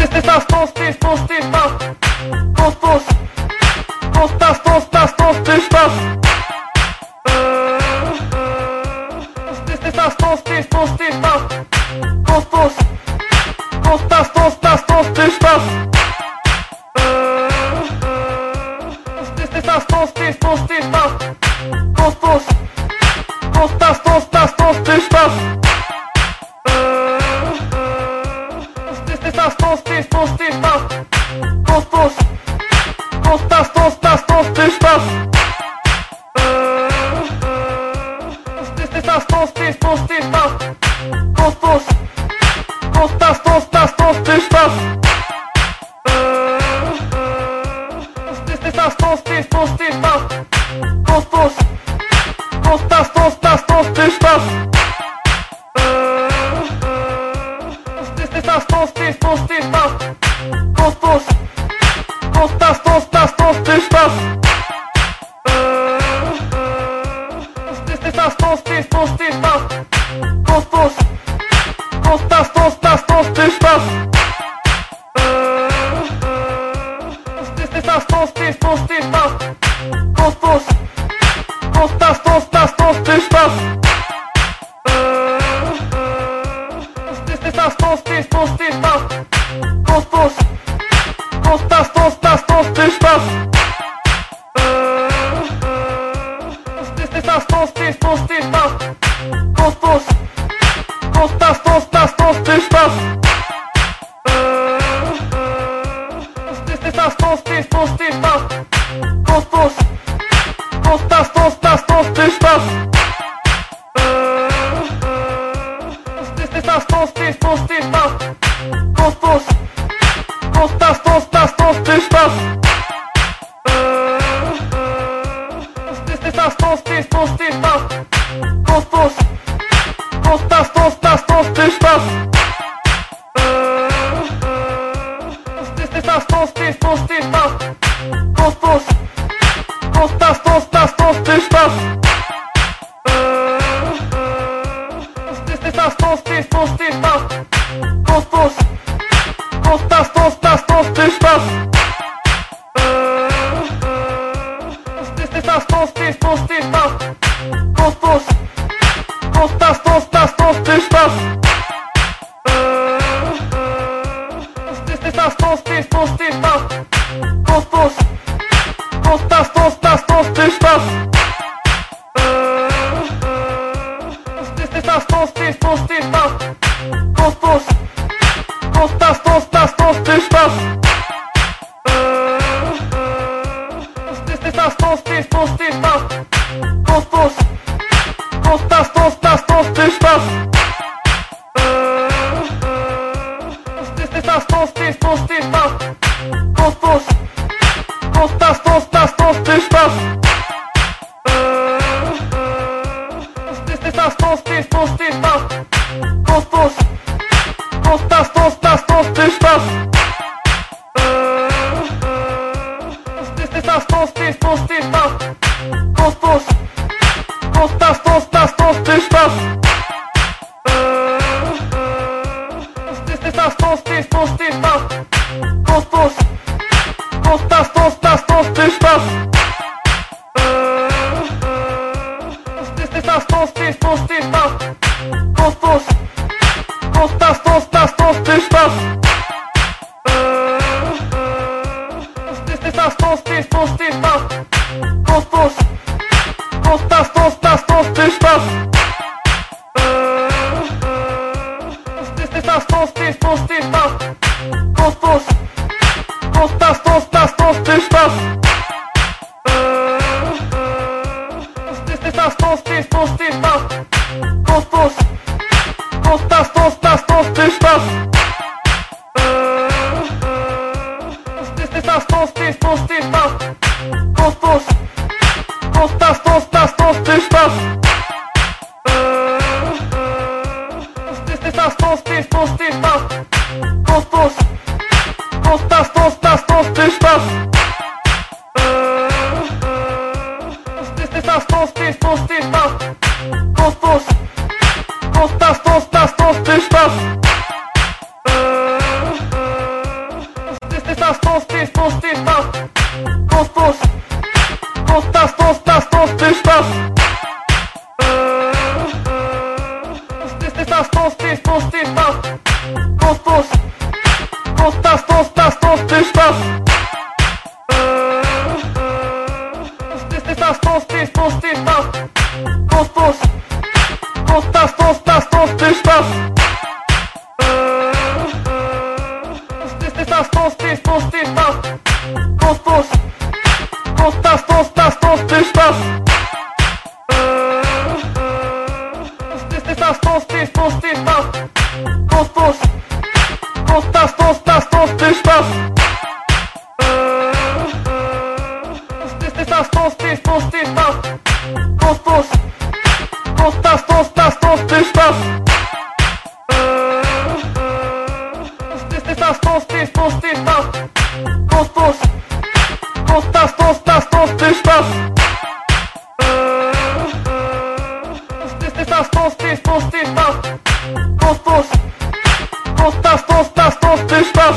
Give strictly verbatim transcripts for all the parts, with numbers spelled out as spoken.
das, dos, dies, dos, dies, das. Dos, dos. Dos, das, dos, das, dos, dies, das. Das ist das, dos, dies, dos, dies, das. Dos, dos. Dos, das, dos, das, dos, dies, das. Das ist das, dos, dies, dos, dies, das. Dos, dos. Dos, das, dos, das, dos, dies, das. Das dos, dies, dos, dies, das. Dos, dos. Dos, das, dos, das, dos, dies, das. Das das dos, dies, dos, dies, das. Dos, dos. Dos, das, dos, das, dos, dies, das. Das das dos, dies, dos, dies, das. Dos, dos. Dos, das, dos, das, dos, dies, das. Das dos, dies, dos, dies, das. Dos, dos. Dos, das, dos, das, dos, dies, das. Das dos, dies, dos, dies, das. Dos, dos. Dos, das, dos, das, dos, dies, das. Das dos, dies, dos, dies, das. Dos, dos. Dos, das, dos, das, dos, dies, das. Das dos, dies, dos, dies, das. Dos, dos. Dos, das, dos, das, dos, dies, das. Das dos, dies, dos, dies, das. Dos, dos. Dos, das, dos, das, dos, dies, das. Das dos, dies, dos, dies, das. Dos, dos. Dos, das, dos, das, dos, dies, das. Das dos, dies, dos, dies, das. Dos, dos. Dos, das, dos, das, dos, dies, das. Das dos, dies, dos, dies, das. Dos, dos. Dos, das, dos, das, dos, dies, das. Das dos, dies, dos, dies, das. Dos, dos. Dos, das, dos, das, dos, dies, das. Das dos, dies, dos, dies, das. Dos, dos. Dos, das, dos, das, dos, dies, das. Das dos, dies, dos, dies, das. Dos, dos. Dos, das, dos, das, dos, dies, das. Das dos, dies, dos, dies, das. Dos, dos. Dos, das, dos, das, dos, dies, das. Das dos, dies, dos, dies, das. Dos, dos. Dos, das, dos, das, dos, dies, das. Das dos, dies, dos, dies, das. Dos, dos. Dos, das, dos, das, dos, dies, das. Das dos, dies, dos, dies, das. Dos, dos. Dos, das, dos, das, dos, dies, das. Das dos, dies, dos, dies, das. Dos, dos. Dos, das, dos, das, dos, dies, das. Das dos, dies, dos, dies, das. Dos, dos. Dos, das, dos, das, dos, dies, das. Das dos, dies, dos, dies, das. Dos, dos. Dos, das, dos, das, dos, dies, das. Das dos, dies, dos, dies, das. Dos, dos. Dos, das, dos, das, dos, dies, das. Das dos, dies, dos, dies, das. Dos, dos. Dos, das, dos, das, dos, dies, das. Das dos, dies, dos, dies, das. Dos, dos. Dos, das, dos, das, dos, dies, das. Das dos, dies, dos, dies, das. Dos, dos. Dos, das, dos, das, dos, dies, das. Das dos, dies, dos, dies, das. Dos, dos. Dos, das, dos, das, dos, dies, das. Das dos, dies, dos, dies, das. Dos, dos. Dos, das, dos, das, dos, dies, das. Das dos, dies, dos, dies, das. Dos, dos. Dos, das, dos, das, dos, dies, das. Testos, testos, testas. Tostos. Tostas, tostas, tostas. Testas, tos, testos, testas. Tostos. Tostas, tostas, tostas. Testas, tos, testos, testas. Tostos. Tostas, tostas, tostas. Testas, tos, testos, testas. Tostos. Tostas, tostas, tostas. Testas, tos, testos, testas. Tostos. Tostas, tostas, tostas. Testas, tos, testos, testas. Tostos. Tostas, tostas, tostas. Testas, tos, testos, testas. Tostos. Tostas, tostas, tostas. Testas, tos, testos, testas. Tostos. Tostas, tostas, tostas.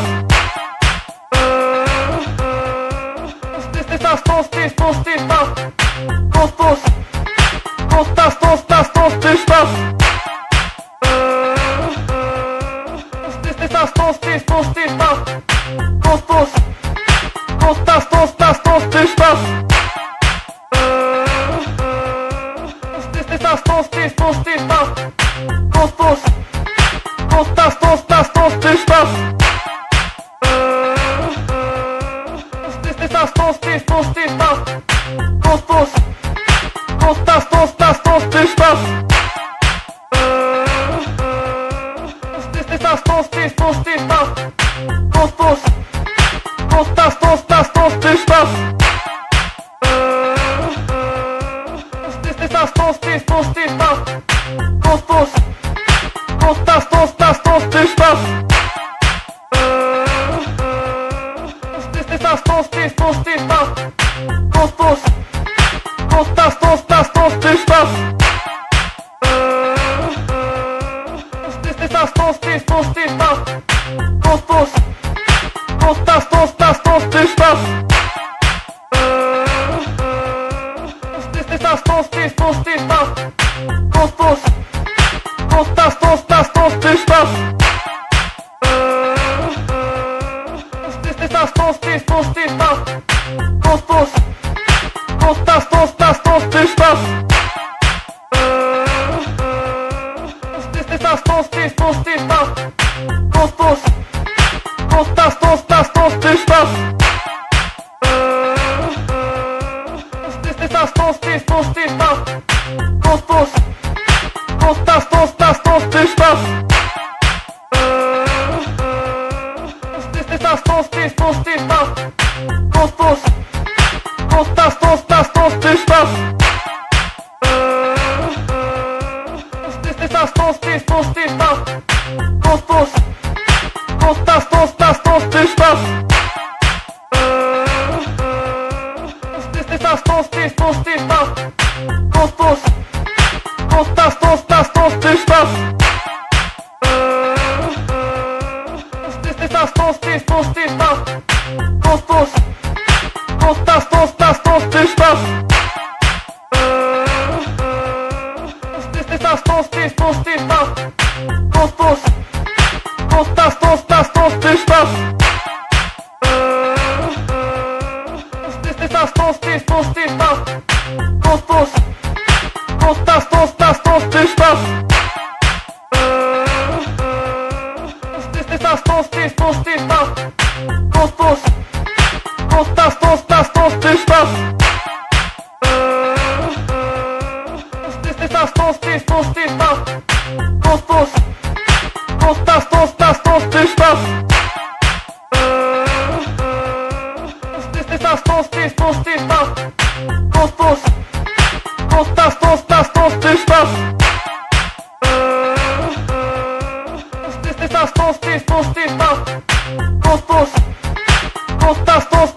Testas, tos, testos, testas. Tostos. Tostas, tostas, tostas. Testas, tos, testos, testas. Tostos. Tostas, tostas, tostas. Testas, tos, testos, testas. Tostos. Tostas, tostas, tostas. Testas, tos, testos, testas. Tostos. Tostas, tostas, tostas. Testas, tos, testos, testas. Tostos. Tostas, tostas, tostas. Testas, tos, testos, testas. Tostos. Tostas, tostas, tostas. Testas, tos, testos, testas. Tostos. Tostas, tostas, tostas. Testas, tos, testos, testas. Tostos. Tostas, tostas, tostas. Testas, tos, testos, testas. Tostos. Tostas, tostas, tostas. Testas, tos, testos, testas. Tostos. Tostas, tostas, tostas. Testas, tos, testos, testas. Tostos. Tostas, tostas, tostas. Testas, tos, testos, testas. Tostos. Tostas, tostas, tostas. Testas, tos, testos, testas. Tostos. Tostas, tostas, tostas. Testas, tos, testos, testas. Tostos. Tostas, tostas, tostas. Testas, tos, testos, testas. Tostos. Tostas, tostas, tostas. Testas, tos, testos, testas. Tostos. Tostas, tostas, tostas. Testas, tos, testos, testas. Tostos. Tostas, tostas, tostas. Testas, tos, testos, testas. Tostos. Tostas, tostas, tostas. Testas, tos, testos, testas. Tostos. Tostas, tostas, tostas. Testas, tos, testos, testas. Tostos. Tostas, tostas, tostas. Testas, tos, testos, testas. Tostos. Tostas, tostas, tostas. Testas, tos, testos, testas. Tostos. Tostas, tostas.